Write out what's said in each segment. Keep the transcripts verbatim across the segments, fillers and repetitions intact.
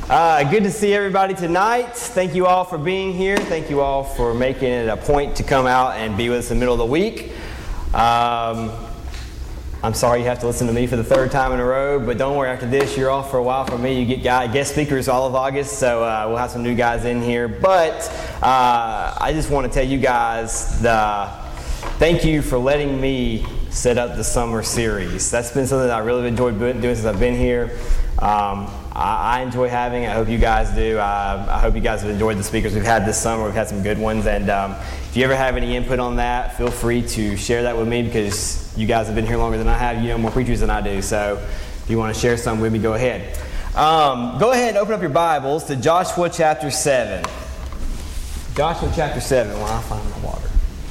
Uh, good to see everybody tonight. Thank you all for being here. Thank you all for making it a point to come out and be with us in the middle of the week. Um, I'm sorry you have to listen to me for the third time in a row, but don't worry, after this, you're off for a while from me. You get guy, guest speakers all of August, so uh, we'll have some new guys in here. But uh, I just want to tell you guys the thank you for letting me set up the summer series. That's been something that I really enjoyed doing since I've been here. Um, I, I enjoy having it. I hope you guys do. Uh, I hope you guys have enjoyed the speakers we've had this summer. We've had some good ones. And um, if you ever have any input on that, feel free to share that with me because you guys have been here longer than I have. You know more preachers than I do. So if you want to share some with me, go ahead. Um, go ahead and open up your Bibles to Joshua chapter seven. Joshua chapter seven. While I find my water.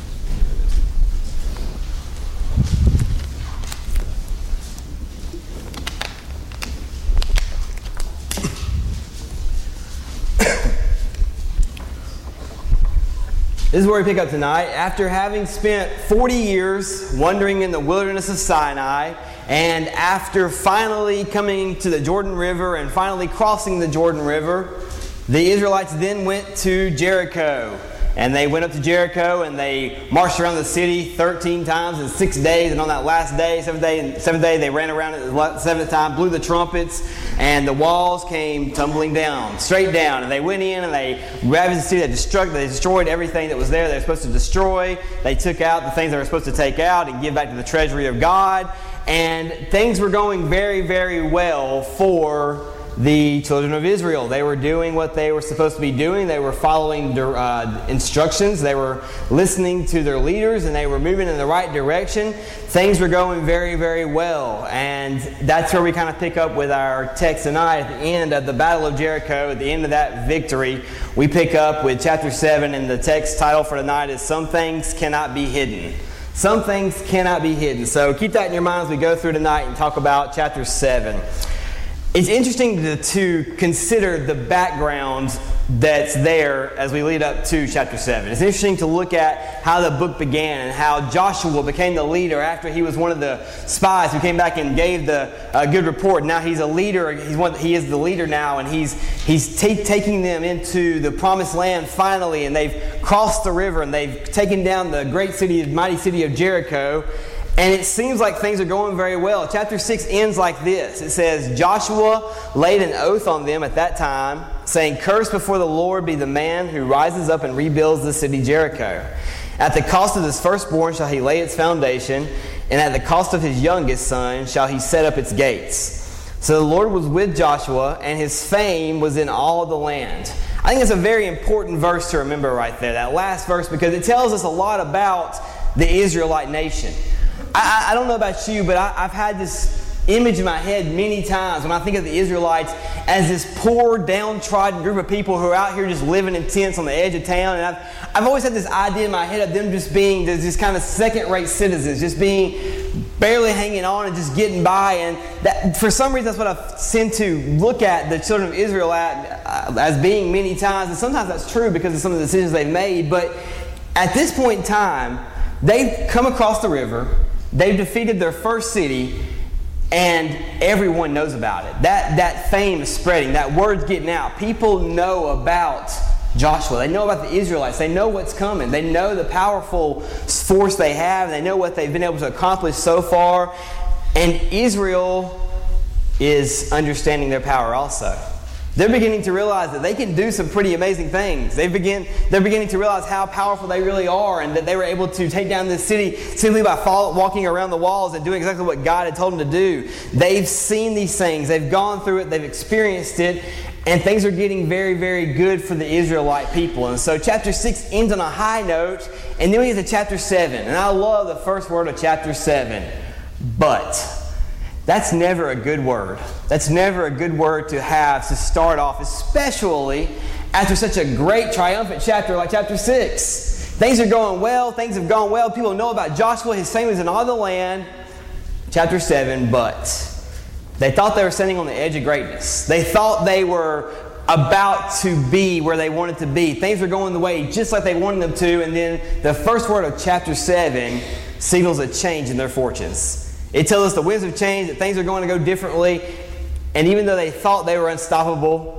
This is where we pick up tonight. After having spent forty years wandering in the wilderness of Sinai, and after finally coming to the Jordan River and finally crossing the Jordan River, the Israelites then went to Jericho. And they went up to Jericho and they marched around the city thirteen times in six days. And on that last day, seventh day, seventh day, they ran around it the seventh time, blew the trumpets, and the walls came tumbling down, straight down. And they went in and they ravaged the city. They destroyed, they destroyed everything that was there they were supposed to destroy. They took out the things they were supposed to take out and give back to the treasury of God. And things were going very, very well for the children of Israel. They were doing what they were supposed to be doing. They were following uh, instructions. They were listening to their leaders, and they were moving in the right direction. Things were going very, very well. And that's where we kind of pick up with our text tonight. At the end of the Battle of Jericho, at the end of that victory, we pick up with chapter seven, and the text title for tonight is Some Things Cannot Be Hidden. Some things cannot be hidden. So keep that in your mind as we go through tonight and talk about chapter seven. It's interesting to, to consider the background that's there as we lead up to chapter seven. It's interesting to look at how the book began and how Joshua became the leader after he was one of the spies who came back and gave the uh, good report. Now he's a leader. He's one, he is the leader now, and he's he's t- taking them into the promised land finally, and they've crossed the river and they've taken down the great city, mighty city of Jericho. And it seems like things are going very well. Chapter six ends like this. It says, Joshua laid an oath on them at that time, saying, Cursed before the Lord be the man who rises up and rebuilds the city Jericho. At the cost of his firstborn shall he lay its foundation, and at the cost of his youngest son shall he set up its gates. So the Lord was with Joshua, and his fame was in all the land. I think it's a very important verse to remember right there, that last verse, because it tells us a lot about the Israelite nation. I, I don't know about you, but I, I've had this image in my head many times when I think of the Israelites as this poor, downtrodden group of people who are out here just living in tents on the edge of town. And I've, I've always had this idea in my head of them just being just kind of second-rate citizens, just being barely hanging on and just getting by. And that, for some reason, that's what I tend to look at the children of Israel at, uh, as being many times. And sometimes that's true because of some of the decisions they've made. But at this point in time, they've come across the river. They've defeated their first city, and everyone knows about it. That that fame is spreading. That word's getting out. People know about Joshua. They know about the Israelites. They know what's coming. They know the powerful force they have. They know what they've been able to accomplish so far. And Israel is understanding their power also. They're beginning to realize that they can do some pretty amazing things. They begin, they're beginning to realize how powerful they really are, and that they were able to take down this city simply by follow, walking around the walls and doing exactly what God had told them to do. They've seen these things. They've gone through it. They've experienced it. And things are getting very, very good for the Israelite people. And so chapter six ends on a high note, and then we get to chapter seven. And I love the first word of chapter seven, but. That's never a good word. That's never a good word to have to start off, especially after such a great triumphant chapter like chapter six. Things are going well. Things have gone well. People know about Joshua. His fame is in all the land. Chapter seven, but they thought they were standing on the edge of greatness. They thought they were about to be where they wanted to be. Things were going the way just like they wanted them to. And then the first word of chapter seven signals a change in their fortunes. It tells us the winds have changed, that things are going to go differently. And even though they thought they were unstoppable,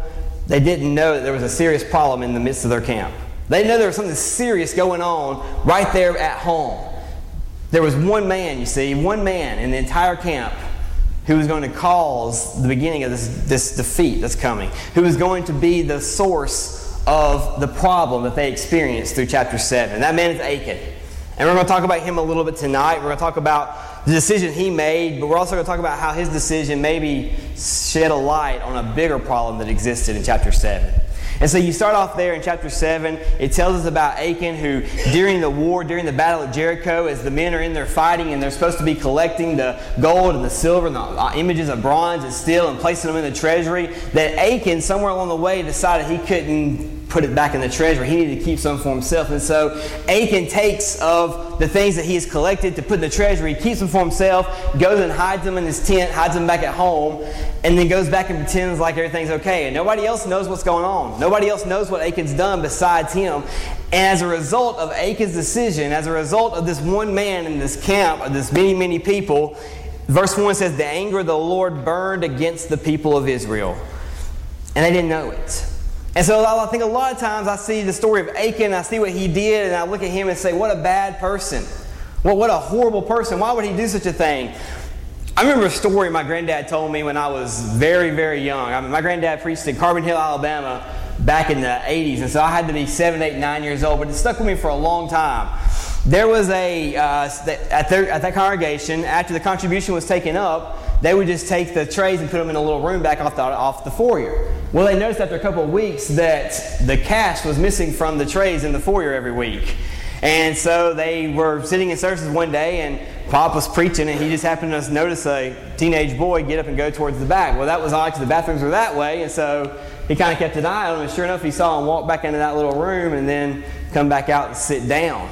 they didn't know that there was a serious problem in the midst of their camp. They didn't know there was something serious going on right there at home. There was one man, you see, one man in the entire camp who was going to cause the beginning of this, this defeat that's coming, who was going to be the source of the problem that they experienced through chapter seven. That man is Achan. And we're going to talk about him a little bit tonight. We're going to talk about the decision he made, but we're also going to talk about how his decision maybe shed a light on a bigger problem that existed in chapter seven. And so you start off there in chapter seven. It tells us about Achan, who during the war, during the battle of Jericho, as the men are in there fighting and they're supposed to be collecting the gold and the silver and the images of bronze and steel and placing them in the treasury, that Achan, somewhere along the way, decided he couldn't put it back in the treasury. He needed to keep some for himself. And so Achan takes of the things that he has collected to put in the treasury, keeps them for himself, goes and hides them in his tent, hides them back at home, and then goes back and pretends like everything's okay. And nobody else knows what's going on. Nobody else knows what Achan's done besides him. And as a result of Achan's decision, as a result of this one man in this camp, of this many, many people, verse one says, the anger of the Lord burned against the people of Israel. And they didn't know it. And so I think a lot of times I see the story of Achan, I see what he did, and I look at him and say, what a bad person. Well, what a horrible person. Why would he do such a thing? I remember a story my granddad told me when I was very, very young. I mean, my granddad preached in Carbon Hill, Alabama back in the eighties, and so I had to be seven, eight, nine years old, but it stuck with me for a long time. There was a, uh, at, their, at that congregation, after the contribution was taken up, they would just take the trays and put them in a little room back off the, off the foyer. Well, they noticed after a couple of weeks that the cash was missing from the trays in the foyer every week. And so they were sitting in services one day, and Pop was preaching, and he just happened to notice a teenage boy get up and go towards the back. Well, that was odd because the bathrooms were that way, and so he kind of kept an eye on him, and sure enough, he saw him walk back into that little room and then come back out and sit down.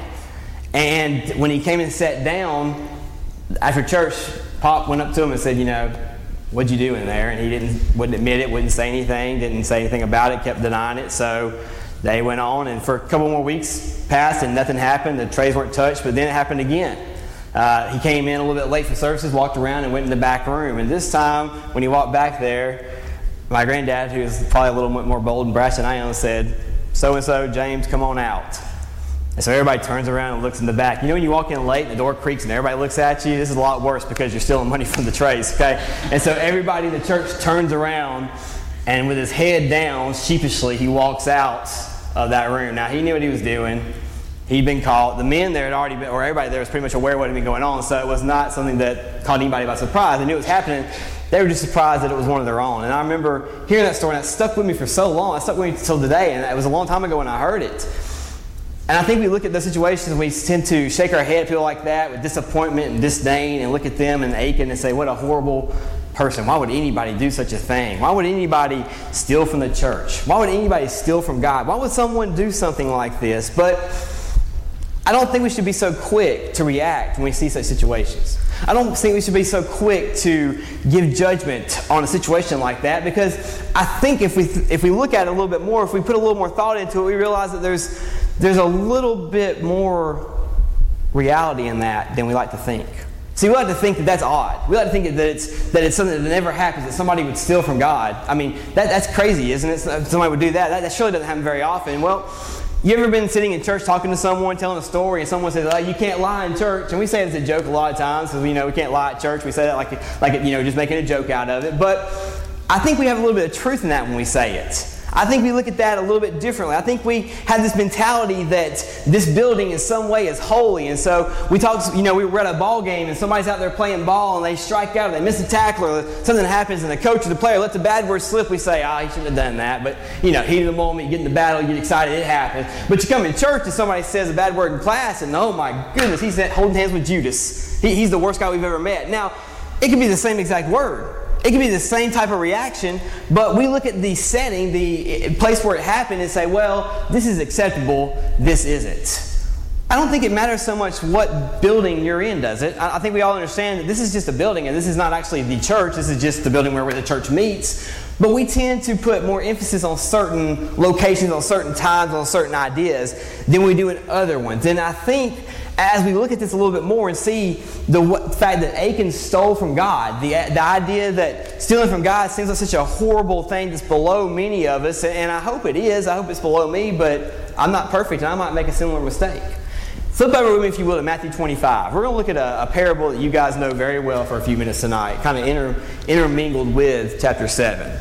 And when he came and sat down, after church, Pop went up to him and said, you know, what'd you do in there? And he didn't, wouldn't admit it, wouldn't say anything, didn't say anything about it, kept denying it. So they went on, and for a couple more weeks passed and nothing happened. The trays weren't touched, but then it happened again. Uh, he came in a little bit late for services, walked around and went in the back room. And this time, when he walked back there, my granddad, who was probably a little bit more bold and brash than I am, said, so-and-so, James, come on out. And so everybody turns around and looks in the back. You know when you walk in late and the door creaks and everybody looks at you? This is a lot worse because you're stealing money from the trays, okay? And so everybody in the church turns around, and with his head down, sheepishly, he walks out of that room. Now, he knew what he was doing. He'd been caught. The men there had already been, or everybody there was pretty much aware of what had been going on, so it was not something that caught anybody by surprise. They knew it was happening. They were just surprised that it was one of their own. And I remember hearing that story, and it stuck with me for so long. It stuck with me until today, and it was a long time ago when I heard it. And I think we look at those situations and we tend to shake our head, feel like that, with disappointment and disdain, and look at them and Achan and say, what a horrible person. Why would anybody do such a thing? Why would anybody steal from the church? Why would anybody steal from God? Why would someone do something like this? But I don't think we should be so quick to react when we see such situations. I don't think we should be so quick to give judgment on a situation like that, because I think if we if we look at it a little bit more, if we put a little more thought into it, we realize that there's there's a little bit more reality in that than we like to think. See, we like to think that that's odd. We like to think that it's that it's something that never happens, that somebody would steal from God. I mean, that that's crazy, isn't it? Somebody would do that. That, that surely doesn't happen very often. Well, you ever been sitting in church talking to someone, telling a story, and someone says, oh, you can't lie in church? And we say it as a joke a lot of times, because we know we can't lie at church. We say that like, like you know, just making a joke out of it. But I think we have a little bit of truth in that when we say it. I think we look at that a little bit differently. I think we have this mentality that this building in some way is holy. And so we talk, you know, we were at a ball game and somebody's out there playing ball and they strike out or they miss a tackle or something happens and the coach or the player lets a bad word slip. We say, ah, oh, he shouldn't have done that. But, you know, heat of the moment, you get in the battle, you get excited, it happens. But you come in church and somebody says a bad word in class and, oh my goodness, he's holding hands with Judas. He, he's the worst guy we've ever met. Now, it could be the same exact word. It can be the same type of reaction, but we look at the setting, the place where it happened, and say, well, this is acceptable, this isn't. I don't think it matters so much what building you're in, does it? I think we all understand that this is just a building, and this is not actually the church, this is just the building where the church meets. But we tend to put more emphasis on certain locations, on certain times, on certain ideas than we do in other ones. And I think as we look at this a little bit more and see the w- fact that Achan stole from God, the, the idea that stealing from God seems like such a horrible thing that's below many of us, and I hope it is. I hope it's below me, but I'm not perfect, and I might make a similar mistake. Flip over with me, if you will, to Matthew twenty-five. We're going to look at a, a parable that you guys know very well for a few minutes tonight, kind of inter, intermingled with chapter seven.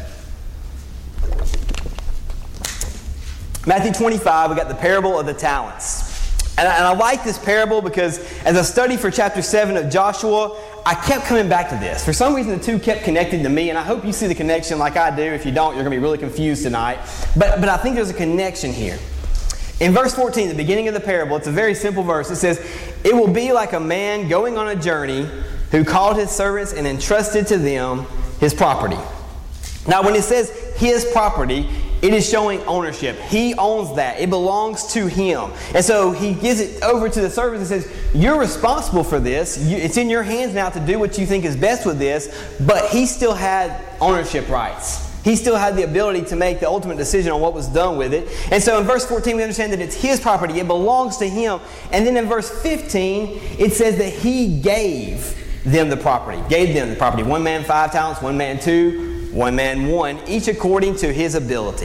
Matthew twenty-five, we got the parable of the talents. And I, and I like this parable because as I studied for chapter seven of Joshua, I kept coming back to this. For some reason, the two kept connecting to me, and I hope you see the connection like I do. If you don't, you're going to be really confused tonight. But, but I think there's a connection here. In verse fourteen, the beginning of the parable, it's a very simple verse. It says, "It will be like a man going on a journey who called his servants and entrusted to them his property." Now, when it says his property, it is showing ownership. He owns that. It belongs to him. And so he gives it over to the servants and says, you're responsible for this. You, it's in your hands now to do what you think is best with this. But he still had ownership rights. He still had the ability to make the ultimate decision on what was done with it. And so in verse fourteen, we understand that it's his property. It belongs to him. And then in verse fifteen, it says that he gave them the property. Gave them the property. One man five talents, one man two, one man one, each according to his ability.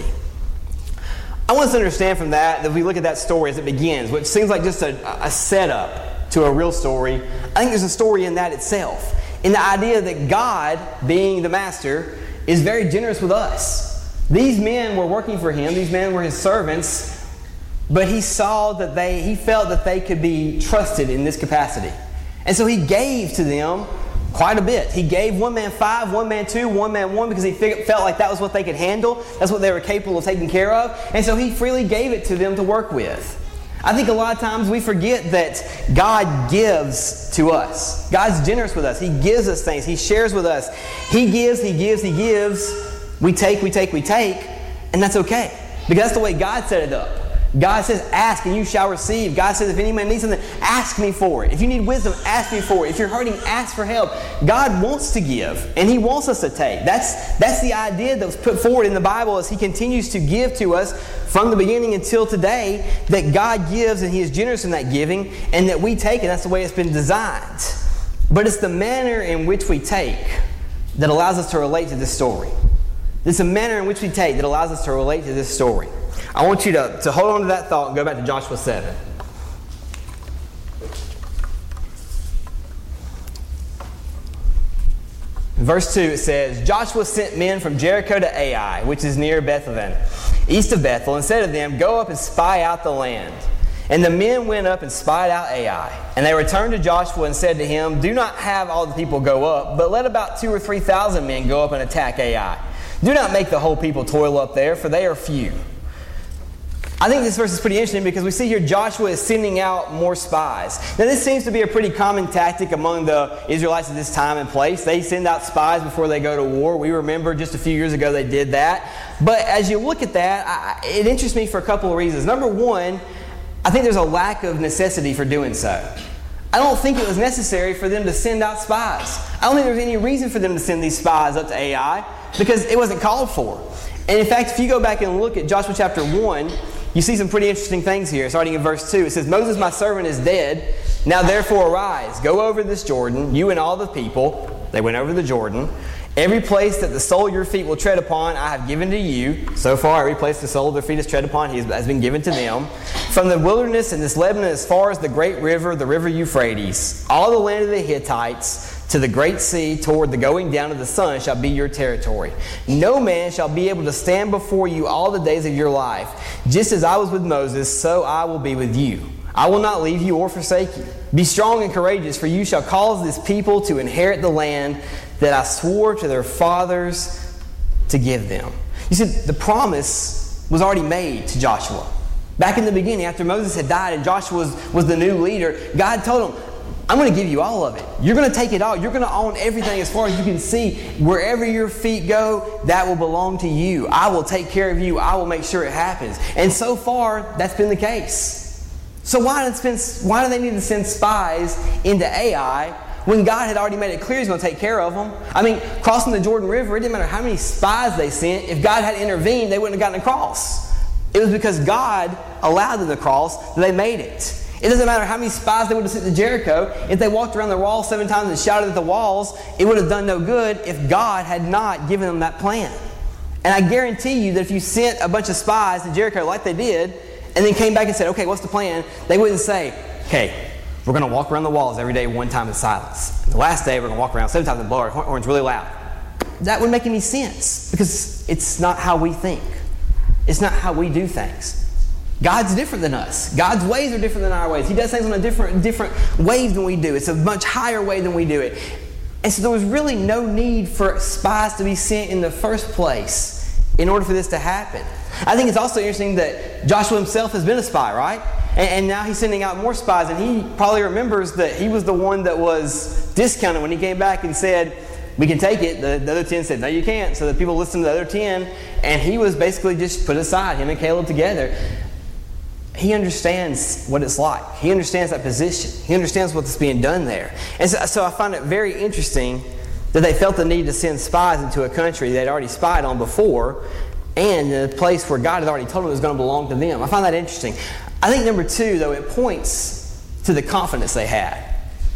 I want us to understand from that, that we look at that story as it begins, which seems like just a, a setup to a real story. I think there's a story in that itself. In the idea that God, being the master, is very generous with us. These men were working for him. These men were his servants. But he saw that they, he felt that they could be trusted in this capacity. And so he gave to them quite a bit. He gave one man five, one man two, one man one, because he felt like that was what they could handle. That's what they were capable of taking care of. And so he freely gave it to them to work with. I think a lot of times we forget that God gives to us. God's generous with us. He gives us things. He shares with us. He gives, He gives, He gives. We take, we take, we take. And that's okay. Because that's the way God set it up. God says, ask and you shall receive. God says, if any man needs something, ask me for it. If you need wisdom, ask me for it. If you're hurting, ask for help. God wants to give, and He wants us to take. That's, that's the idea that was put forward in the Bible as He continues to give to us from the beginning until today, that God gives and He is generous in that giving, and that we take, and that's the way it's been designed. But it's the manner in which we take that allows us to relate to this story. It's the manner in which we take that allows us to relate to this story. I want you to, to hold on to that thought and go back to Joshua seven. In verse two it says, Joshua sent men from Jericho to Ai, which is near Bethlehem, east of Bethel, and said to them, go up and spy out the land. And the men went up and spied out Ai. And they returned to Joshua and said to him, do not have all the people go up, but let about two or three thousand men go up and attack Ai. Do not make the whole people toil up there, for they are few. I think this verse is pretty interesting because we see here Joshua is sending out more spies. Now this seems to be a pretty common tactic among the Israelites at this time and place. They send out spies before they go to war. We remember just a few years ago they did that. But as you look at that, I, it interests me for a couple of reasons. Number one, I think there's a lack of necessity for doing so. I don't think it was necessary for them to send out spies. I don't think there was any reason for them to send these spies up to Ai because it wasn't called for. And in fact, if you go back and look at Joshua chapter one, you see some pretty interesting things here. Starting in verse two, it says, Moses my servant is dead. Now therefore arise, go over this Jordan, you and all the people. They went over the Jordan. Every place that the sole of your feet will tread upon, I have given to you. So far, every place the sole of their feet has tread upon has been given to them. From the wilderness and this Lebanon as far as the great river, the river Euphrates, all the land of the Hittites, to the great sea, toward the going down of the sun, shall be your territory. No man shall be able to stand before you all the days of your life. Just as I was with Moses, so I will be with you. I will not leave you or forsake you. Be strong and courageous, for you shall cause this people to inherit the land that I swore to their fathers to give them. You see, the promise was already made to Joshua. Back in the beginning, after Moses had died and Joshua was, was the new leader, God told him, I'm going to give you all of it. You're going to take it all. You're going to own everything as far as you can see. Wherever your feet go, that will belong to you. I will take care of you. I will make sure it happens. And so far, that's been the case. So why, did spend, why do they need to send spies into Ai when God had already made it clear He's going to take care of them? I mean, crossing the Jordan River, it didn't matter how many spies they sent. If God had intervened, they wouldn't have gotten across. It was because God allowed them to cross that they made it. It doesn't matter how many spies they would have sent to Jericho. If they walked around the wall seven times and shouted at the walls, it would have done no good if God had not given them that plan. And I guarantee you that if you sent a bunch of spies to Jericho like they did, and then came back and said, okay, what's the plan? They wouldn't say, okay, we're going to walk around the walls every day one time in silence. And the last day, we're going to walk around seven times and blow our horns really loud. That wouldn't make any sense because it's not how we think. It's not how we do things. God's different than us. God's ways are different than our ways. He does things on a different, different ways than we do. It's a much higher way than we do it. And so there was really no need for spies to be sent in the first place in order for this to happen. I think it's also interesting that Joshua himself has been a spy, right? And, and now he's sending out more spies, and he probably remembers that he was the one that was discounted when he came back and said, we can take it. The, the other ten said, no, you can't. So the people listened to the other ten, and he was basically just put aside, him and Caleb together. He understands what it's like. He understands that position. He understands what's being done there. And so, so I find it very interesting that they felt the need to send spies into a country they'd already spied on before, and in a place where God had already told them it was going to belong to them. I find that interesting. I think number two, though, it points to the confidence they had.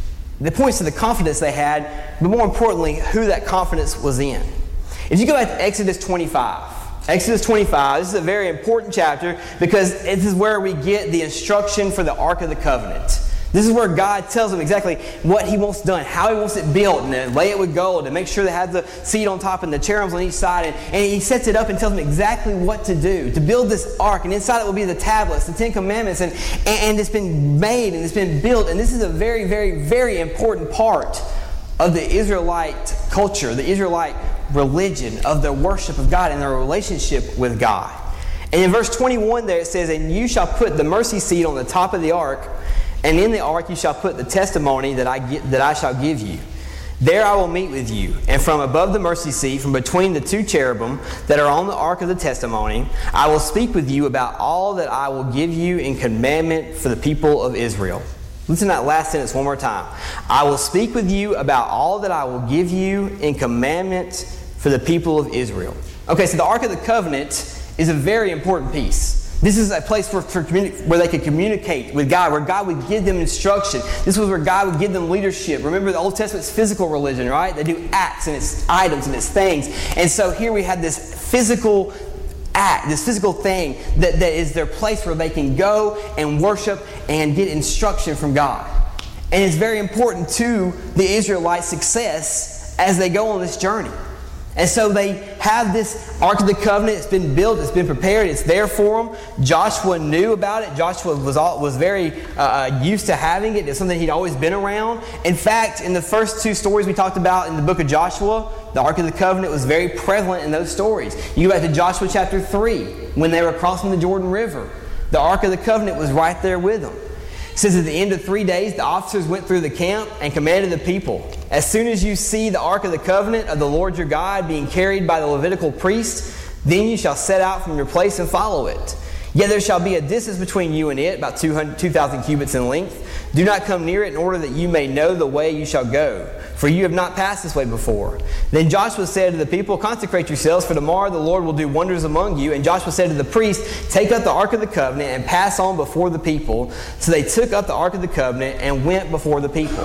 It points to the confidence they had, but more importantly, who that confidence was in. If you go back to Exodus twenty-five, Exodus twenty-five, this is a very important chapter because this is where we get the instruction for the Ark of the Covenant. This is where God tells them exactly what He wants done, how He wants it built, and then lay it with gold, and make sure they have the seat on top and the cherubims on each side. And, and He sets it up and tells them exactly what to do, to build this ark. And inside it will be the tablets, the Ten Commandments, and, and it's been made and it's been built. And this is a very, very, very important part of the Israelite culture, the Israelite religion, of their worship of God and their relationship with God. And in verse twenty-one there it says, and you shall put the mercy seat on the top of the ark, and in the ark you shall put the testimony that I get, that I shall give you. There I will meet with you, and from above the mercy seat, from between the two cherubim that are on the ark of the testimony, I will speak with you about all that I will give you in commandment for the people of Israel. Listen to that last sentence one more time. I will speak with you about all that I will give you in commandment for the people of Israel. Okay, so the Ark of the Covenant is a very important piece. This is a place for, for communi- where they could communicate with God, where God would give them instruction. This was where God would give them leadership. Remember, the Old Testament's physical religion, right? They do acts and it's items and it's things. And so here we have this physical act, this physical thing that, that is their place where they can go and worship and get instruction from God. And it's very important to the Israelites' success as they go on this journey. And so they have this Ark of the Covenant. It's been built. It's been prepared. It's there for them. Joshua knew about it. Joshua was all, was very uh, used to having it. It's something he'd always been around. In fact, in the first two stories we talked about in the book of Joshua, the Ark of the Covenant was very prevalent in those stories. You go back to Joshua chapter three, when they were crossing the Jordan River. The Ark of the Covenant was right there with them. It says at the end of three days, the officers went through the camp and commanded the people, as soon as you see the Ark of the Covenant of the Lord your God being carried by the Levitical priests, then you shall set out from your place and follow it. Yet there shall be a distance between you and it, about two thousand cubits in length. Do not come near it in order that you may know the way you shall go, for you have not passed this way before. Then Joshua said to the people, consecrate yourselves, for tomorrow the Lord will do wonders among you. And Joshua said to the priests, take up the Ark of the Covenant and pass on before the people. So they took up the Ark of the Covenant and went before the people.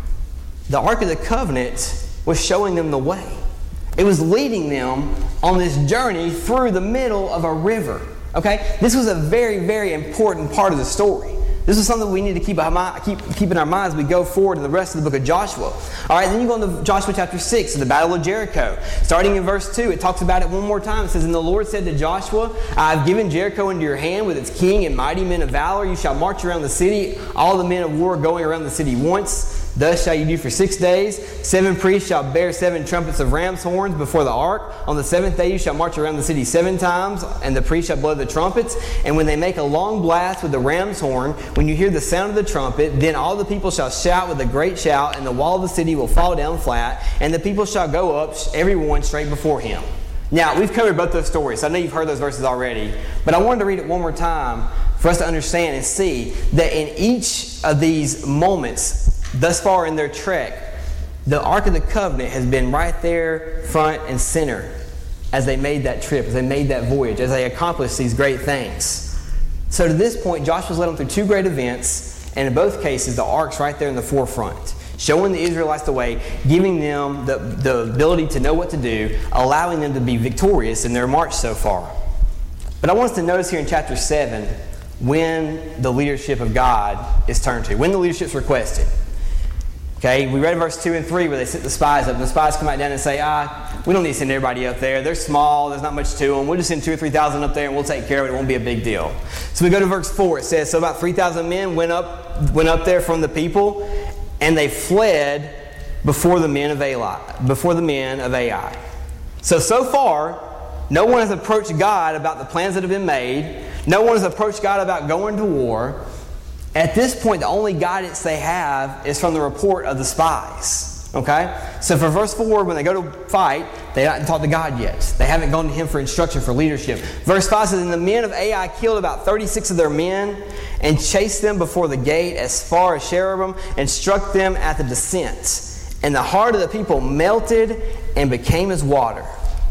The Ark of the Covenant was showing them the way. It was leading them on this journey through the middle of a river. Okay? This was a very, very important part of the story. This is something we need to keep, our mind, keep, keep in our minds as we go forward in the rest of the book of Joshua. All right, then you go into Joshua chapter six, the Battle of Jericho. Starting in verse two, it talks about it one more time. It says, and the Lord said to Joshua, I have given Jericho into your hand with its king and mighty men of valor. You shall march around the city, all the men of war going around the city once. Thus shall you do for six days. Seven priests shall bear seven trumpets of ram's horns before the ark. On the seventh day you shall march around the city seven times, and the priests shall blow the trumpets. And when they make a long blast with the ram's horn, when you hear the sound of the trumpet, then all the people shall shout with a great shout, and the wall of the city will fall down flat, and the people shall go up, every one straight before him. Now, we've covered both those stories, so I know you've heard those verses already, but I wanted to read it one more time for us to understand and see that in each of these moments thus far in their trek, the Ark of the Covenant has been right there front and center as they made that trip, as they made that voyage, as they accomplished these great things. So to this point, Joshua's led them through two great events, And in both cases, the ark's right there in the forefront, showing the Israelites the way, giving them the, the ability to know what to do, allowing them to be victorious in their march so far. But I want us to notice here in chapter seven when the leadership of God is turned to, when the leadership is requested. Okay, we read verse two and three where they sent the spies up. And the spies come back down and say, ah, we don't need to send everybody up there. They're small. There's not much to them. We'll just send two or three thousand up there and we'll take care of it. It won't be a big deal. So we go to verse four. It says, so about three thousand men went up, went up there from the people, and they fled before the men of Ai. Before the men of Ai. So, so far, no one has approached God about the plans that have been made. No one has approached God about going to war. At this point, the only guidance they have is from the report of the spies. Okay? So for verse four, when they go to fight, they haven't talked to God yet. They haven't gone to Him for instruction, for leadership. Verse five says, and the men of Ai killed about thirty-six of their men and chased them before the gate as far as Cherubim and struck them at the descent. And the heart of the people melted and became as water.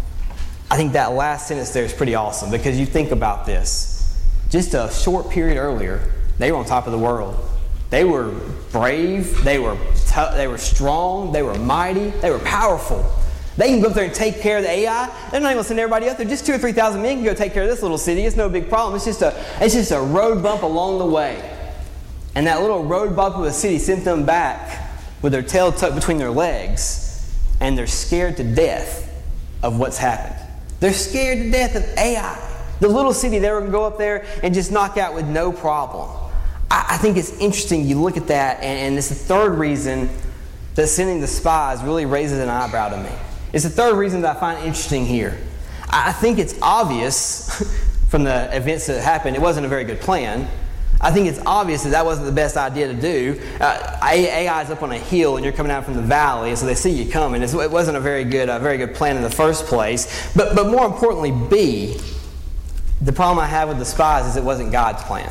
I think that last sentence there is pretty awesome because you think about this. Just a short period earlier, they were on top of the world. They were brave. They were t- they were strong. They were mighty. They were powerful. They can go up there and take care of the Ai. They're not even going to send everybody up there. Just two or three thousand men can go take care of this little city. It's no big problem. It's just a it's just a road bump along the way. And that little road bump of a city sent them back with their tail tucked between their legs, and they're scared to death of what's happened. They're scared to death of Ai, the little city they were going to go up there and just knock out with no problem. I think it's interesting you look at that, and, and it's the third reason that sending the spies really raises an eyebrow to me. It's the third reason that I find interesting here. I think it's obvious from the events that happened, it wasn't a very good plan. I think it's obvious that that wasn't the best idea to do. Uh, Ai is up on a hill, and you're coming out from the valley, and so they see you coming. It's, it wasn't a very good, a very good plan in the first place. But, but more importantly, B, the problem I have with the spies is it wasn't God's plan.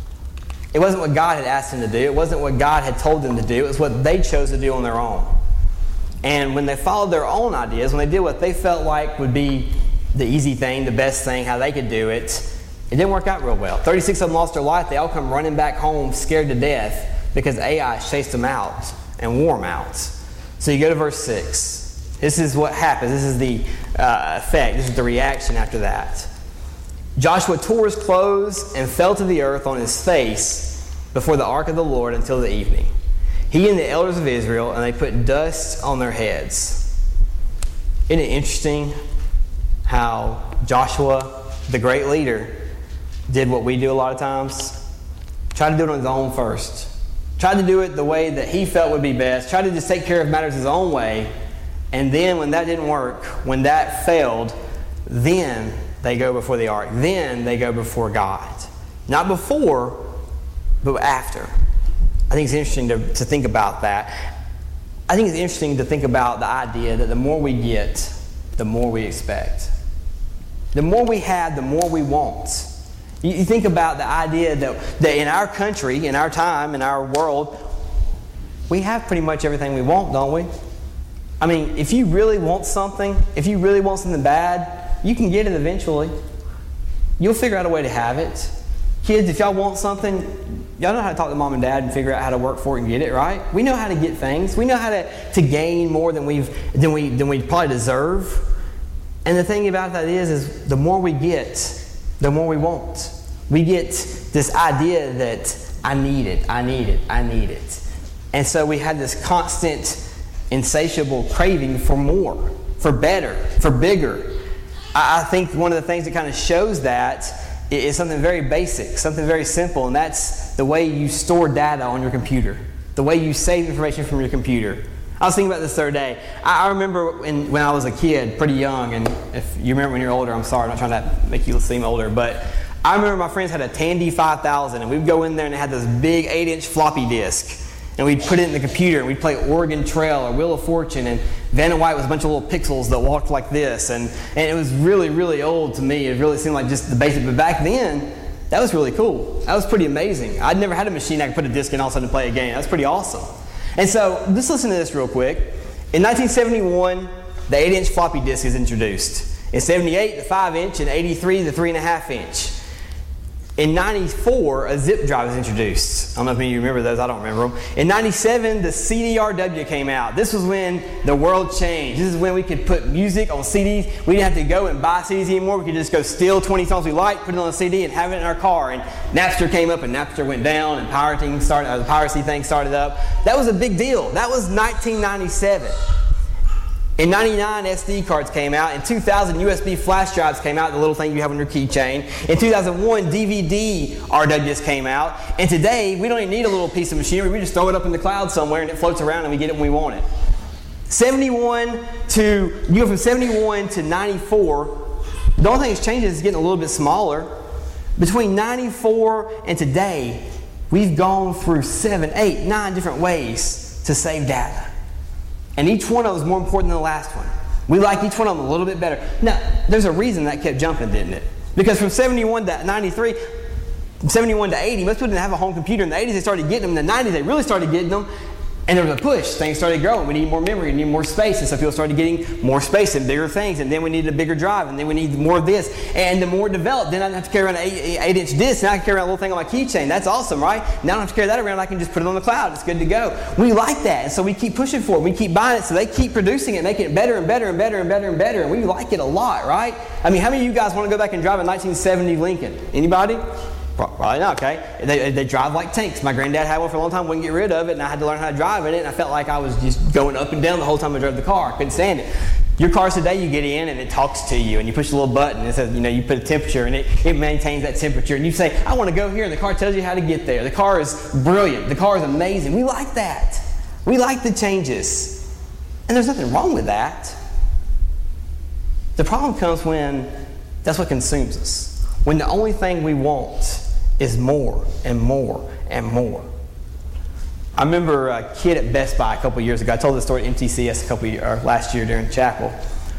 It wasn't what God had asked them to do. It wasn't what God had told them to do. It was what they chose to do on their own. And when they followed their own ideas, when they did what they felt like would be the easy thing, the best thing, how they could do it, it didn't work out real well. thirty-six of them lost their life. They all come running back home scared to death because Ai chased them out and wore them out. So you go to verse six. This is what happens. This is the uh, effect. This is the reaction after that. Joshua tore his clothes and fell to the earth on his face before the ark of the Lord until the evening. He and the elders of Israel, and they put dust on their heads. Isn't it interesting how Joshua, the great leader, did what we do a lot of times? Tried to do it on his own first. Tried to do it the way that he felt would be best. Tried to just take care of matters his own way. And then when that didn't work, when that failed, then they go before the ark. Then they go before God. Not before, but after. I think it's interesting to, to think about that. I think it's interesting to think about the idea that the more we get, the more we expect. The more we have, the more we want. You, you think about the idea that, that in our country, in our time, in our world, we have pretty much everything we want, don't we? I mean, if you really want something, if you really want something bad, you can get it eventually. You'll figure out a way to have it. Kids, if y'all want something, y'all know how to talk to mom and dad and figure out how to work for it and get it, right? We know how to get things. We know how to, to gain more than we've than we than we probably deserve. And the thing about that is, is the more we get, the more we want. We get this idea that I need it, I need it, I need it. And so we have this constant, insatiable craving for more, for better, for bigger. I think one of the things that kind of shows that is something very basic, something very simple, and that's the way you store data on your computer, the way you save information from your computer. I was thinking about this the other day. I remember when, when I was a kid, pretty young, and if you remember when you're older, I'm sorry, I'm not trying to make you seem older, but I remember my friends had a Tandy five thousand, and we'd go in there and it had this big eight inch floppy disk. And we'd put it in the computer, and we'd play Oregon Trail or Wheel of Fortune, and Vanna White was a bunch of little pixels that walked like this. And, and it was really, really old to me. It really seemed like just the basic. But back then, that was really cool. That was pretty amazing. I'd never had a machine I could put a disc in and all of a sudden play a game. That was pretty awesome. And so, just listen to this real quick. In nineteen seventy-one, the eight inch floppy disk is introduced. In seventy-eight, the five inch, and eighty-three, the three point five inch. In ninety-four, a zip drive was introduced. I don't know if any of you remember those. I don't remember them. In ninety-seven, the C D R W came out. This was when the world changed. This is when we could put music on C Ds. We didn't have to go and buy C Ds anymore. We could just go steal twenty songs we liked, put it on a C D, and have it in our car. And Napster came up, and Napster went down, and pirating started, or the piracy thing started up. That was a big deal. That was nineteen ninety-seven. In ninety-nine, S D cards came out. In two thousand, U S B flash drives came out, the little thing you have on your keychain. In two thousand one, D V D R Ws came out. And today, we don't even need a little piece of machinery. We just throw it up in the cloud somewhere, and it floats around, and we get it when we want it. seventy-one to, you go from seventy-one to ninety-four. The only thing that's changed is it's getting a little bit smaller. Between ninety-four and today, we've gone through seven, eight, nine different ways to save data. And each one of them is more important than the last one. We like each one of them a little bit better. Now, there's a reason that kept jumping, didn't it? Because from seventy-one to ninety-three, from seventy-one to eighty, most people didn't have a home computer. In the eighties, they started getting them. In the nineties, they really started getting them. And there was a push. Things started growing. We need more memory. We need more space. And so people started getting more space and bigger things. And then we needed a bigger drive. And then we need more of this. And the more it developed, then I didn't have to carry around an eight, eight inch disc. Now I can carry around a little thing on my keychain. That's awesome, right? Now I don't have to carry that around. I can just put it on the cloud. It's good to go. We like that. And so we keep pushing for it. We keep buying it. So they keep producing it, making it better and better and better and better and better. And we like it a lot, right? I mean, how many of you guys want to go back and drive a nineteen seventy Lincoln? Anybody? Probably not, okay? They, they drive like tanks. My granddad had one for a long time, wouldn't get rid of it, and I had to learn how to drive in it, and I felt like I was just going up and down the whole time I drove the car. Couldn't stand it. Your cars today, you get in and it talks to you, and you push a little button, and it says, you know, you put a temperature, and it, it maintains that temperature, and you say, I want to go here, and the car tells you how to get there. The car is brilliant. The car is amazing. We like that. We like the changes. And there's nothing wrong with that. The problem comes when that's what consumes us. When the only thing we want is more and more and more. I remember a kid at Best Buy a couple years ago. I told this story at M T C S a couple or last year during chapel.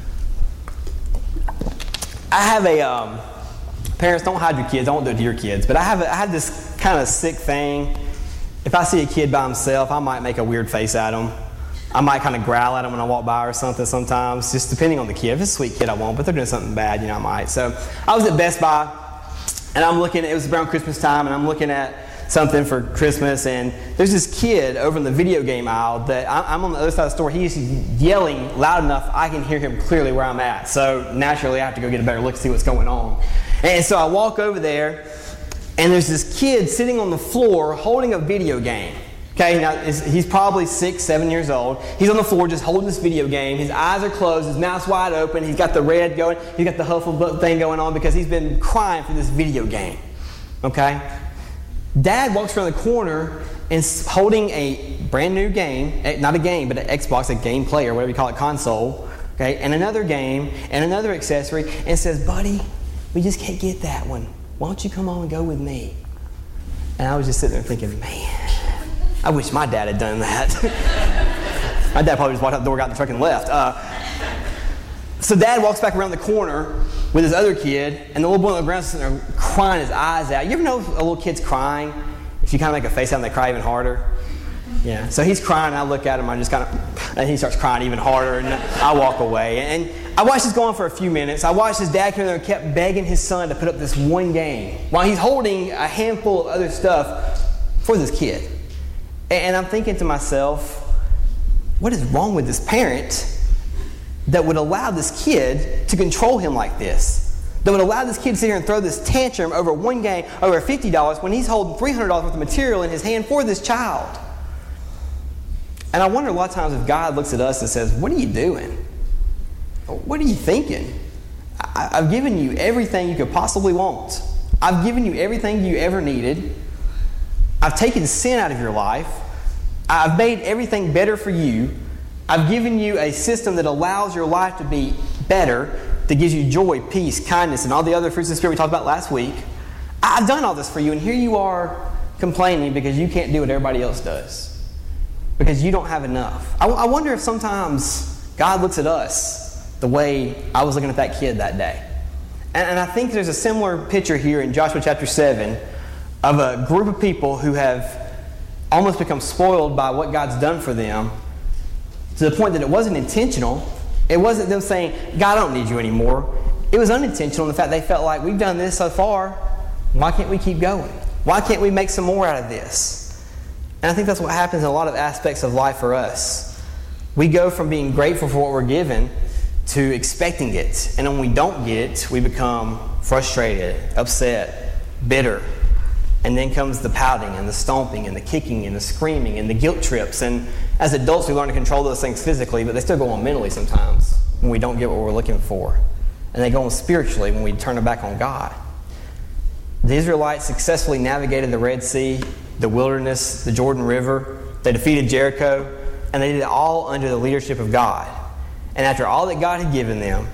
I have a um, parents, don't hide your kids. Don't do it to your kids. But I have a, I have this kind of sick thing. If I see a kid by himself, I might make a weird face at him. I might kind of growl at him when I walk by or something sometimes, just depending on the kid. If it's a sweet kid, I won't. But if they're doing something bad, you know, I might. So I was at Best Buy. And I'm looking, it was around Christmas time, and I'm looking at something for Christmas, and there's this kid over in the video game aisle that I'm on the other side of the store. He's yelling loud enough I can hear him clearly where I'm at. So naturally, I have to go get a better look to see what's going on. And so I walk over there, and there's this kid sitting on the floor holding a video game. Okay, now he's probably six, seven years old. He's on the floor just holding this video game. His eyes are closed, his mouth's wide open. He's got the red going. He's got the Hufflepuff thing going on because he's been crying for this video game. Okay? Dad walks around the corner and holding a brand new game, not a game, but an Xbox, a game player, whatever you call it, console. Okay, and another game and another accessory, and says, "Buddy, we just can't get that one. Why don't you come on and go with me?" And I was just sitting there thinking, man, I wish my dad had done that. My dad probably just walked out the door, got in the truck, and left. Uh, so Dad walks back around the corner with his other kid, and the little boy on the ground is sitting there crying his eyes out. You ever know if a little kid's crying? If you kind of make a face at them, they cry even harder. Yeah. So he's crying, and I look at him, I just kind of, and he starts crying even harder, and I walk away. And I watched this go on for a few minutes. I watched his dad come in there and kept begging his son to put up this one game while he's holding a handful of other stuff for this kid. And I'm thinking to myself, what is wrong with this parent that would allow this kid to control him like this? That would allow this kid to sit here and throw this tantrum over one game, over fifty dollars, when he's holding three hundred dollars worth of material in his hand for this child? And I wonder a lot of times if God looks at us and says, what are you doing? What are you thinking? I- I've given you everything you could possibly want. I've given you everything you ever needed. I've taken sin out of your life. I've made everything better for you. I've given you a system that allows your life to be better, that gives you joy, peace, kindness, and all the other fruits of the Spirit we talked about last week. I've done all this for you, and here you are complaining because you can't do what everybody else does, because you don't have enough. I, I wonder if sometimes God looks at us the way I was looking at that kid that day. And, and I think there's a similar picture here in Joshua chapter seven, of a group of people who have almost become spoiled by what God's done for them, to the point that it wasn't intentional. It wasn't them saying, God, I don't need you anymore. It was unintentional in the fact they felt like, we've done this so far. Why can't we keep going? Why can't we make some more out of this? And I think that's what happens in a lot of aspects of life for us. We go from being grateful for what we're given to expecting it. And when we don't get it, we become frustrated, upset, bitter. And then comes the pouting and the stomping and the kicking and the screaming and the guilt trips. And as adults, we learn to control those things physically, but they still go on mentally sometimes when we don't get what we're looking for. And they go on spiritually when we turn our back on God. The Israelites successfully navigated the Red Sea, the wilderness, the Jordan River. They defeated Jericho, and they did it all under the leadership of God. And after all that God had given them,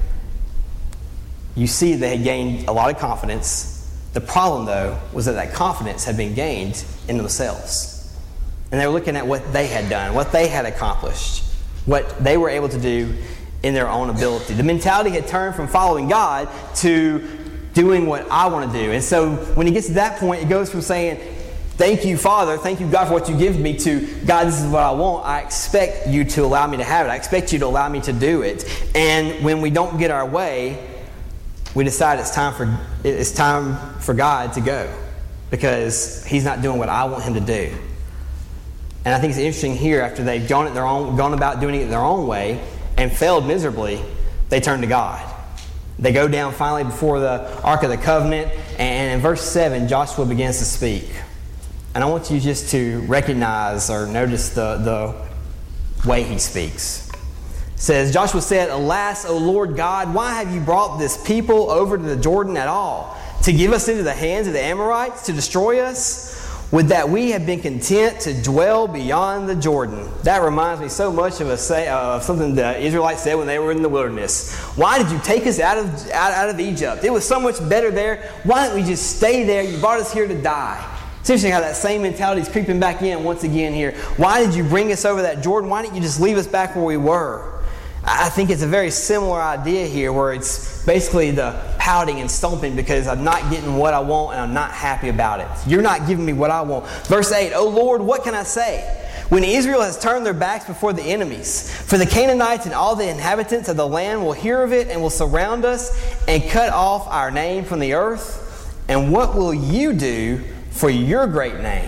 you see they had gained a lot of confidence. The problem, though, was that that confidence had been gained in themselves. And they were looking at what they had done, what they had accomplished, what they were able to do in their own ability. The mentality had turned from following God to doing what I want to do. And so when it gets to that point, it goes from saying, thank you, Father, thank you, God, for what you give me, to, God, this is what I want. I expect you to allow me to have it. I expect you to allow me to do it. And when we don't get our way, we decide it's time for it's time for God to go, because He's not doing what I want Him to do. And I think it's interesting here, after they've gone it their own, gone about doing it their own way and failed miserably, they turn to God. They go down finally before the Ark of the Covenant, and in verse seven, Joshua begins to speak. And I want you just to recognize or notice the, the way he speaks. It says, Joshua said, Alas, O Lord God, why have you brought this people over to the Jordan at all? To give us into the hands of the Amorites, to destroy us? Would that we had been content to dwell beyond the Jordan. That reminds me so much of a say, uh, something the Israelites said when they were in the wilderness. Why did you take us out of out, out of Egypt? It was so much better there. Why didn't we just stay there? You brought us here to die. It's interesting how that same mentality is creeping back in once again here. Why did you bring us over that Jordan? Why didn't you just leave us back where we were? I think it's a very similar idea here, where it's basically the pouting and stomping because I'm not getting what I want and I'm not happy about it. You're not giving me what I want. Verse eight, O Lord, what can I say? When Israel has turned their backs before the enemies, for the Canaanites and all the inhabitants of the land will hear of it and will surround us and cut off our name from the earth. And what will you do for your great name?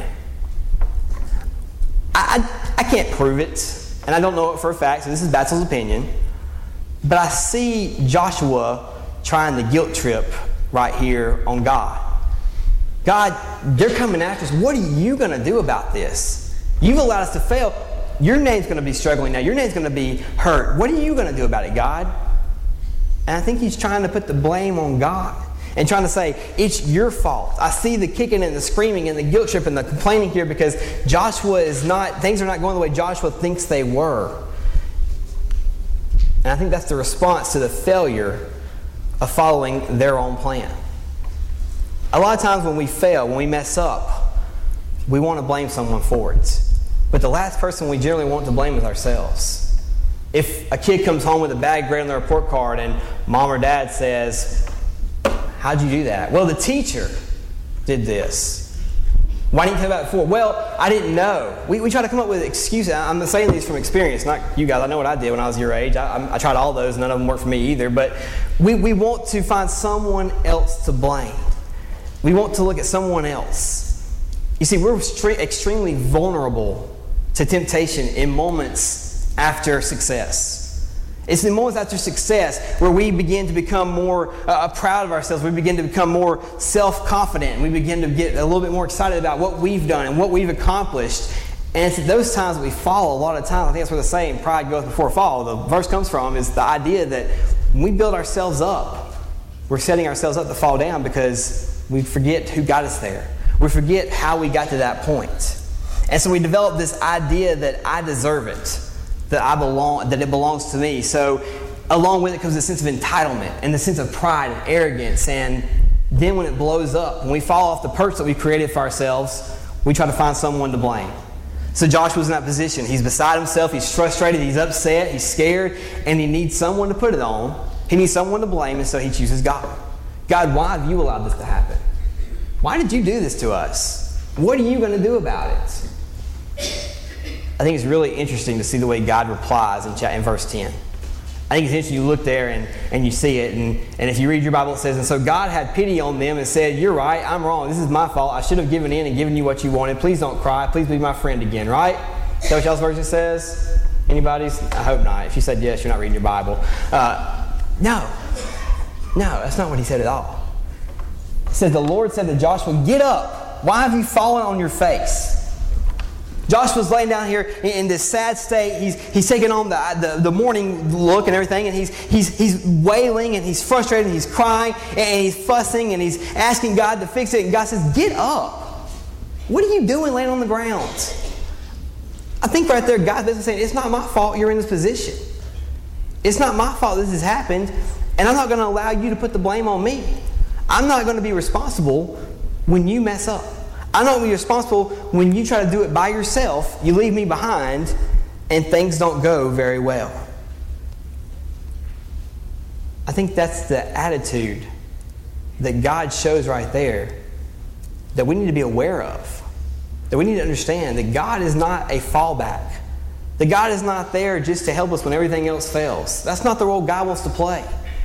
I, I, I can't prove it. And I don't know it for a fact, so this is Batzel's opinion. But I see Joshua trying the guilt trip right here on God. God, they're coming after us. What are you going to do about this? You've allowed us to fail. Your name's going to be struggling now. Your name's going to be hurt. What are you going to do about it, God? And I think he's trying to put the blame on God and trying to say, it's your fault. I see the kicking and the screaming and the guilt trip and the complaining here because Joshua is not, things are not going the way Joshua thinks they were. And I think that's the response to the failure of following their own plan. A lot of times when we fail, when we mess up, we want to blame someone for it. But the last person we generally want to blame is ourselves. If a kid comes home with a bad grade on their report card and mom or dad says, how'd you do that? Well, the teacher did this. Why didn't you tell me about it before? Well, I didn't know. We, we try to come up with excuses. I'm saying these from experience, not you guys. I know what I did when I was your age. I, I tried all those. None of them worked for me either. But we, we want to find someone else to blame. We want to look at someone else. You see, we're stre- extremely vulnerable to temptation in moments after success. It's in moments after success where we begin to become more uh, proud of ourselves. We begin to become more self-confident. And we begin to get a little bit more excited about what we've done and what we've accomplished. And it's at those times that we fall a lot of times. I think that's where the saying, pride goeth before a fall, the verse comes from, is the idea that when we build ourselves up, we're setting ourselves up to fall down because we forget who got us there. We forget how we got to that point. And so we develop this idea that I deserve it. That I belong, that it belongs to me. So along with it comes a sense of entitlement and the sense of pride and arrogance. And then when it blows up, when we fall off the perch that we created for ourselves, we try to find someone to blame. So Joshua's in that position. He's beside himself. He's frustrated. He's upset. He's scared. And he needs someone to put it on. He needs someone to blame. And so he chooses God. God, why have you allowed this to happen? Why did you do this to us? What are you going to do about it? I think it's really interesting to see the way God replies in, in verse ten. I think it's interesting you look there and, and you see it. And, and if you read your Bible, it says, and so God had pity on them and said, you're right, I'm wrong. This is my fault. I should have given in and given you what you wanted. Please don't cry. Please be my friend again, right? Is that what y'all's version says? Anybody's? I hope not. If you said yes, you're not reading your Bible. Uh, no. No, that's not what he said at all. It says, the Lord said to Joshua, get up. Why have you fallen on your face? Joshua's laying down here in this sad state. He's he's taking on the, the, the morning look and everything, and he's he's he's wailing and he's frustrated and he's crying and he's fussing and he's asking God to fix it. And God says, get up. What are you doing laying on the ground? I think right there God's basically saying, it's not my fault you're in this position. It's not my fault this has happened, and I'm not going to allow you to put the blame on me. I'm not going to be responsible when you mess up. I'm not going to be responsible when you try to do it by yourself, you leave me behind, and things don't go very well. I think that's the attitude that God shows right there that we need to be aware of. That we need to understand that God is not a fallback. That God is not there just to help us when everything else fails. That's not the role God wants to play.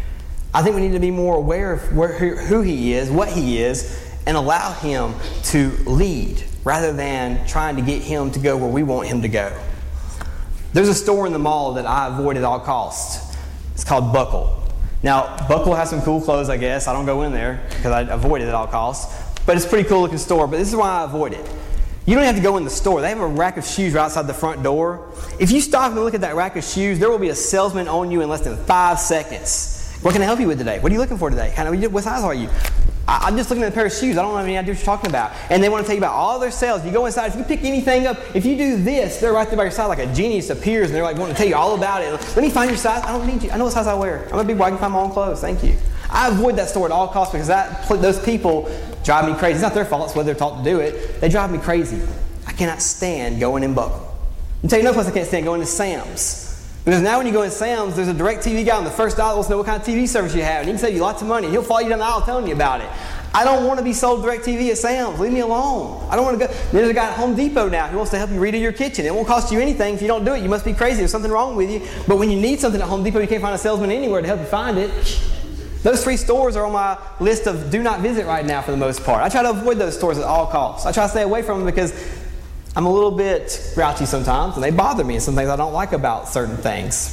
I think we need to be more aware of where, who He is, what He is, and allow Him to lead rather than trying to get Him to go where we want Him to go. There's a store in the mall that I avoid at all costs. It's called Buckle. Now, Buckle has some cool clothes, I guess. I don't go in there because I avoid it at all costs. But it's a pretty cool looking store. But this is why I avoid it. You don't have to go in the store. They have a rack of shoes right outside the front door. If you stop and look at that rack of shoes, there will be a salesman on you in less than five seconds. What can I help you with today? What are you looking for today? Kind of, what size are you? I'm just looking at a pair of shoes. I don't have any idea what you're talking about. And they want to tell you about all their sales. You go inside. If you pick anything up, if you do this, they're right there by your side like a genius appears, and they're like wanting to tell you all about it. Let me find your size. I don't need you. I know what size I wear. I'm a big boy. I can find my own clothes. Thank you. I avoid that store at all costs because that those people drive me crazy. It's not their fault. It's whether they're taught to do it. They drive me crazy. I cannot stand going in Buckle. I'll tell you another place I can't stand going to Sam's. Because now when you go in Sam's, there's a direct T V guy on the first aisle that wants to know what kind of T V service you have. And he can save you lots of money. He'll follow you down the aisle telling you about it. I don't want to be sold direct T V at Sam's. Leave me alone. I don't want to go. There's a guy at Home Depot now who wants to help you redo your kitchen. It won't cost you anything. If you don't do it, you must be crazy. There's something wrong with you. But when you need something at Home Depot, you can't find a salesman anywhere to help you find it. Those three stores are on my list of do not visit right now for the most part. I try to avoid those stores at all costs. I try to stay away from them because I'm a little bit grouchy sometimes, and they bother me, and some things I don't like about certain things.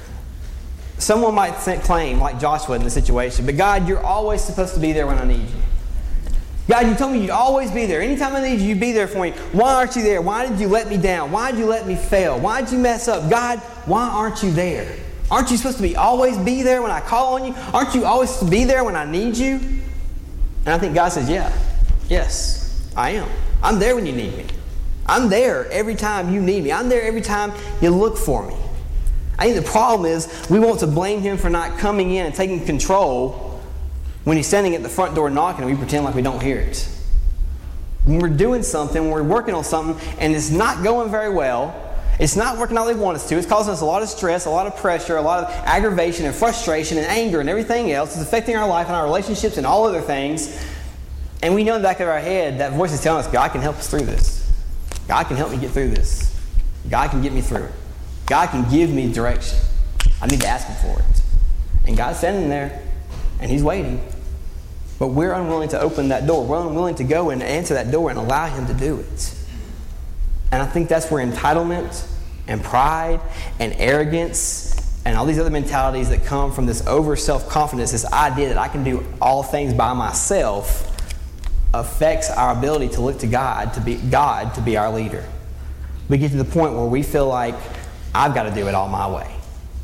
Someone might claim, like Joshua in the situation, but God, you're always supposed to be there when I need you. God, you told me you'd always be there. Anytime I need you, you'd be there for me. Why aren't you there? Why did you let me down? Why did you let me fail? Why did you mess up? God, why aren't you there? Aren't you supposed to be always be there when I call on you? Aren't you always supposed to be there when I need you? And I think God says, yeah, yes, I am. I'm there when you need me. I'm there every time you need me. I'm there every time you look for me. I think the problem is we want to blame Him for not coming in and taking control when He's standing at the front door knocking and we pretend like we don't hear it. When we're doing something, when we're working on something and it's not going very well, it's not working how they want us to, it's causing us a lot of stress, a lot of pressure, a lot of aggravation and frustration and anger and everything else. It's affecting our life and our relationships and all other things. And we know in the back of our head that voice is telling us, God can help us through this. God can help me get through this. God can get me through it. God can give me direction. I need to ask Him for it. And God's standing there, and He's waiting. But we're unwilling to open that door. We're unwilling to go and answer that door and allow Him to do it. And I think that's where entitlement and pride and arrogance and all these other mentalities that come from this over self-confidence, this idea that I can do all things by myself, affects our ability to look to God, to be God, to be our leader. We get to the point where we feel like I've got to do it all my way.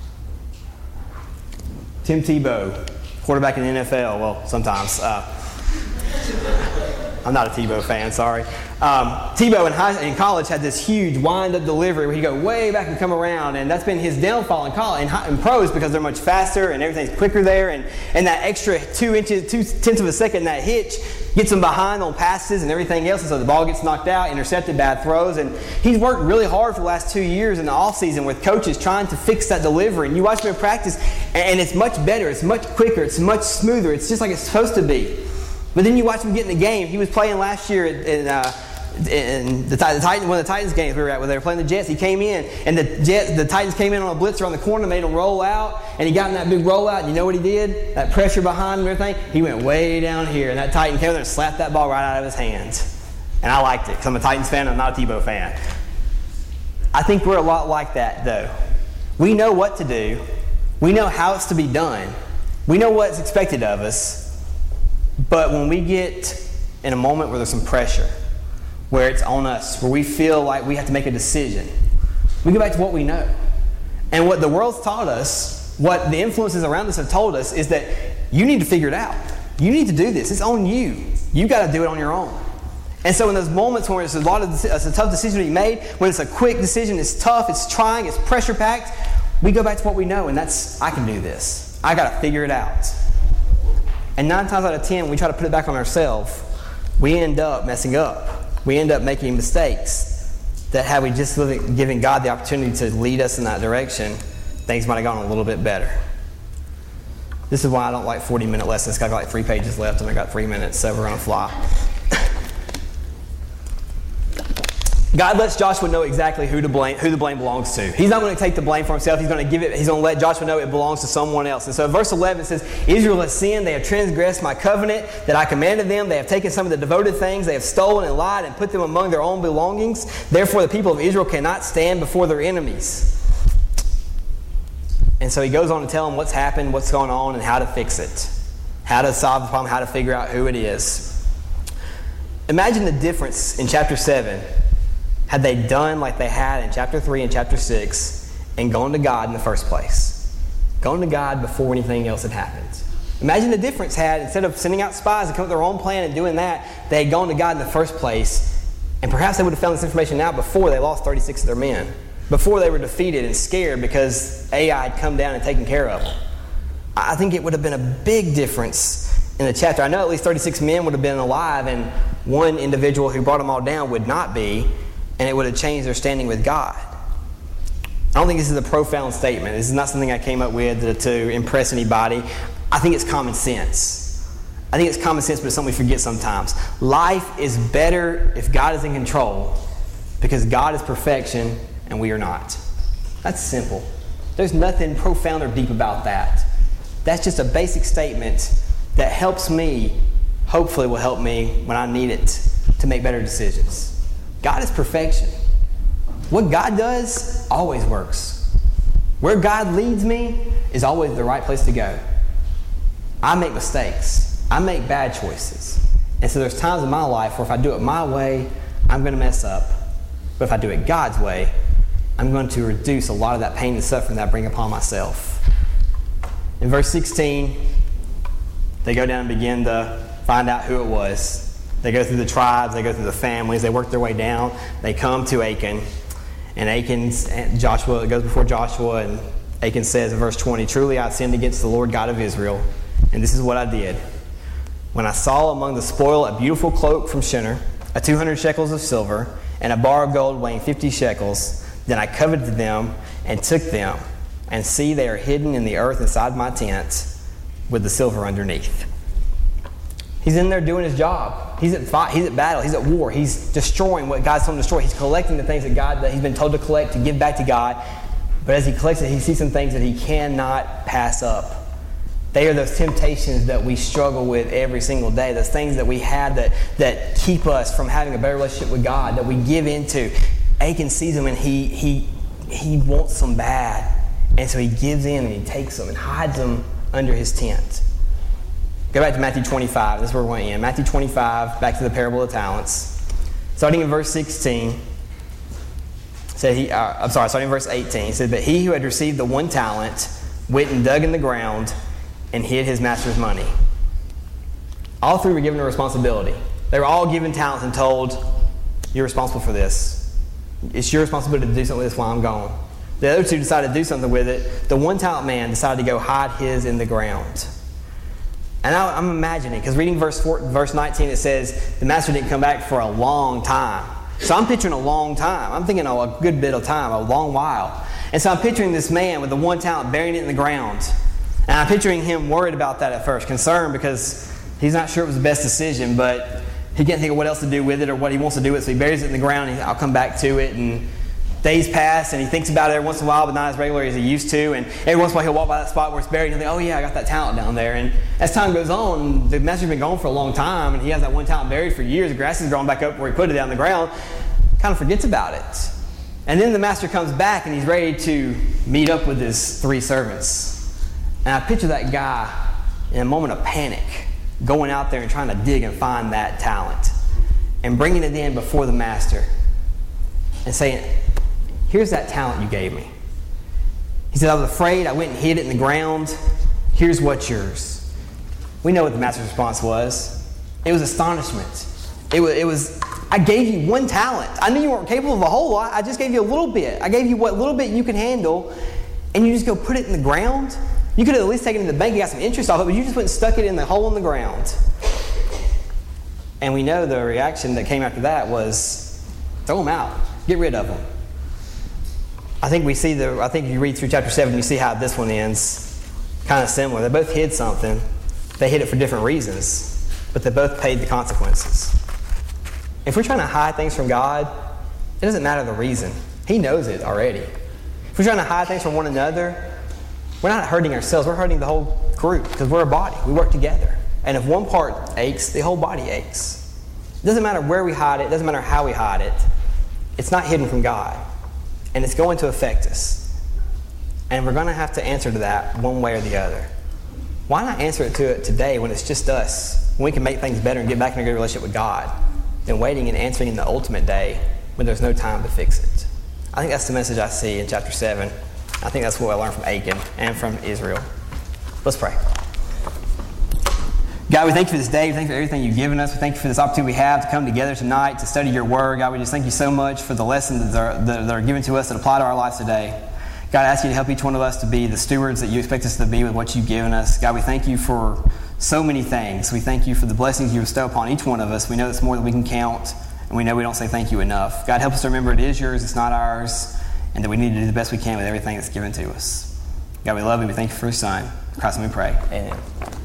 Tim Tebow, quarterback in the N F L, well, sometimes. Uh, I'm not a Tebow fan, sorry. Um, Tebow in, high, in college had this huge wind-up delivery where he'd go way back and come around, and that's been his downfall in college, in, high, in pros because they're much faster and everything's quicker there, and, and that extra two inches, two tenths of a second, that hitch gets them behind on passes and everything else, and so the ball gets knocked out, intercepted, bad throws, and he's worked really hard for the last two years in the offseason with coaches trying to fix that delivery, and you watch him in practice, and it's much better, it's much quicker, it's much smoother, it's just like it's supposed to be. But then you watch him get in the game. He was playing last year in uh, in the, the Titans, one of the Titans games we were at, where they were playing the Jets, he came in, and the Jets, the Titans came in on a blitzer on the corner, made him roll out, and he got in that big rollout, and you know what he did? That pressure behind him and everything, he went way down here, and that Titan came in there and slapped that ball right out of his hands. And I liked it, because I'm a Titans fan, I'm not a Tebow fan. I think we're a lot like that, though. We know what to do. We know how it's to be done. We know what's expected of us. But when we get in a moment where there's some pressure, where it's on us, where we feel like we have to make a decision, we go back to what we know. And what the world's taught us, what the influences around us have told us, is that you need to figure it out. You need to do this. It's on you. You've got to do it on your own. And so in those moments when it's a lot of it's a tough decision to be made, when it's a quick decision, it's tough, it's trying, it's pressure packed, we go back to what we know, and that's, I can do this. I got to figure it out. And nine times out of ten, we try to put it back on ourselves. We end up messing up. We end up making mistakes that had we just given God the opportunity to lead us in that direction, things might have gone a little bit better. This is why I don't like forty-minute lessons. I've got like three pages left, and I got three minutes, so we're going to fly. God lets Joshua know exactly who to blame, who the blame belongs to. He's not going to take the blame for himself. He's going to give it. He's going to let Joshua know it belongs to someone else. And so, verse eleven says, "Israel has sinned. They have transgressed my covenant that I commanded them. They have taken some of the devoted things. They have stolen and lied and put them among their own belongings. Therefore, the people of Israel cannot stand before their enemies." And so he goes on to tell them what's happened, what's going on, and how to fix it, how to solve the problem, how to figure out who it is. Imagine the difference in chapter seven. Had they done like they had in chapter three and chapter six and gone to God in the first place. Gone to God before anything else had happened. Imagine the difference had, instead of sending out spies to come up with their own plan and doing that, they had gone to God in the first place, and perhaps they would have found this information out before they lost thirty-six of their men. Before they were defeated and scared because Ai had come down and taken care of them. I think it would have been a big difference in the chapter. I know at least thirty-six men would have been alive, and one individual who brought them all down would not be. And it would have changed their standing with God. I don't think this is a profound statement. This is not something I came up with to, to impress anybody. I think it's common sense. I think it's common sense, but it's something we forget sometimes. Life is better if God is in control, because God is perfection and we are not. That's simple. There's nothing profound or deep about that. That's just a basic statement that helps me, hopefully will help me when I need it to make better decisions. God is perfection. What God does always works. Where God leads me is always the right place to go. I make mistakes. I make bad choices. And so there's times in my life where if I do it my way, I'm going to mess up. But if I do it God's way, I'm going to reduce a lot of that pain and suffering that I bring upon myself. In verse sixteen, they go down and begin to find out who it was. They go through the tribes, they go through the families, they work their way down. They come to Achan, and Achan's, and Joshua, it goes before Joshua, and Achan says in verse twenty, "Truly I sinned against the Lord God of Israel, and this is what I did. When I saw among the spoil a beautiful cloak from Shinar, a two hundred shekels of silver, and a bar of gold weighing fifty shekels, then I coveted them and took them, and see they are hidden in the earth inside my tent with the silver underneath." He's in there doing his job. He's at fight. He's at battle. He's at war. He's destroying what God's told him to destroy. He's collecting the things that God that he's been told to collect to give back to God. But as he collects it, he sees some things that he cannot pass up. They are those temptations that we struggle with every single day. Those things that we have that that keep us from having a better relationship with God, that we give into. Achan sees them and he he he wants them bad, and so he gives in and he takes them and hides them under his tent. Go back to Matthew twenty-five. That's where we're going to end. Matthew twenty-five, back to the parable of the talents. Starting in verse sixteen, said he. Uh, I'm sorry, starting in verse eighteen. It said, "But he who had received the one talent went and dug in the ground and hid his master's money." All three were given a responsibility. They were all given talents and told, "You're responsible for this. It's your responsibility to do something with this while I'm gone." The other two decided to do something with it. The one talent man decided to go hide his in the ground. And I, I'm imagining, because reading verse four, verse nineteen, it says the master didn't come back for a long time. So I'm picturing a long time. I'm thinking, oh, a good bit of time, a long while. And so I'm picturing this man with the one talent burying it in the ground. And I'm picturing him worried about that at first, concerned because he's not sure it was the best decision, but he can't think of what else to do with it or what he wants to do with it, so he buries it in the ground, and I'll come back to it. And days pass, and he thinks about it every once in a while, but not as regularly as he used to. And every once in a while, he'll walk by that spot where it's buried, and he'll think, oh yeah, I got that talent down there. And as time goes on, the master's been gone for a long time, and he has that one talent buried for years. The grass has grown back up where he put it down the ground. Kind of forgets about it. And then the master comes back, and he's ready to meet up with his three servants. And I picture that guy in a moment of panic, going out there and trying to dig and find that talent, and bringing it in before the master, and saying, here's that talent you gave me. He said, I was afraid. I went and hid it in the ground. Here's what's yours. We know what the master's response was. It was astonishment. It was, it was, I gave you one talent. I knew you weren't capable of a whole lot. I just gave you a little bit. I gave you what little bit you can handle, and you just go put it in the ground? You could have at least taken it to the bank and got some interest off it, but you just went and stuck it in the hole in the ground. And we know the reaction that came after that was, throw them out. Get rid of them. I think we see the, I think if you read through chapter seven, you see how this one ends. Kind of similar. They both hid something. They hid it for different reasons, but they both paid the consequences. If we're trying to hide things from God, it doesn't matter the reason. He knows it already. If we're trying to hide things from one another, we're not hurting ourselves. We're hurting the whole group because we're a body. We work together. And if one part aches, the whole body aches. It doesn't matter where we hide it. It doesn't matter how we hide it. It's not hidden from God. And it's going to affect us. And we're going to have to answer to that one way or the other. Why not answer it to it today when it's just us? When we can make things better and get back in a good relationship with God, than waiting and answering in the ultimate day when there's no time to fix it. I think that's the message I see in chapter seven. I think that's what I learned from Achan and from Israel. Let's pray. God, we thank you for this day. We thank you for everything you've given us. We thank you for this opportunity we have to come together tonight to study your word. God, we just thank you so much for the lessons that are, that are given to us that apply to our lives today. God, I ask you to help each one of us to be the stewards that you expect us to be with what you've given us. God, we thank you for so many things. We thank you for the blessings you bestow upon each one of us. We know it's more than we can count, and we know we don't say thank you enough. God, help us to remember it is yours, it's not ours, and that we need to do the best we can with everything that's given to us. God, we love you. We thank you for your Son. In Christ's name we pray. Amen.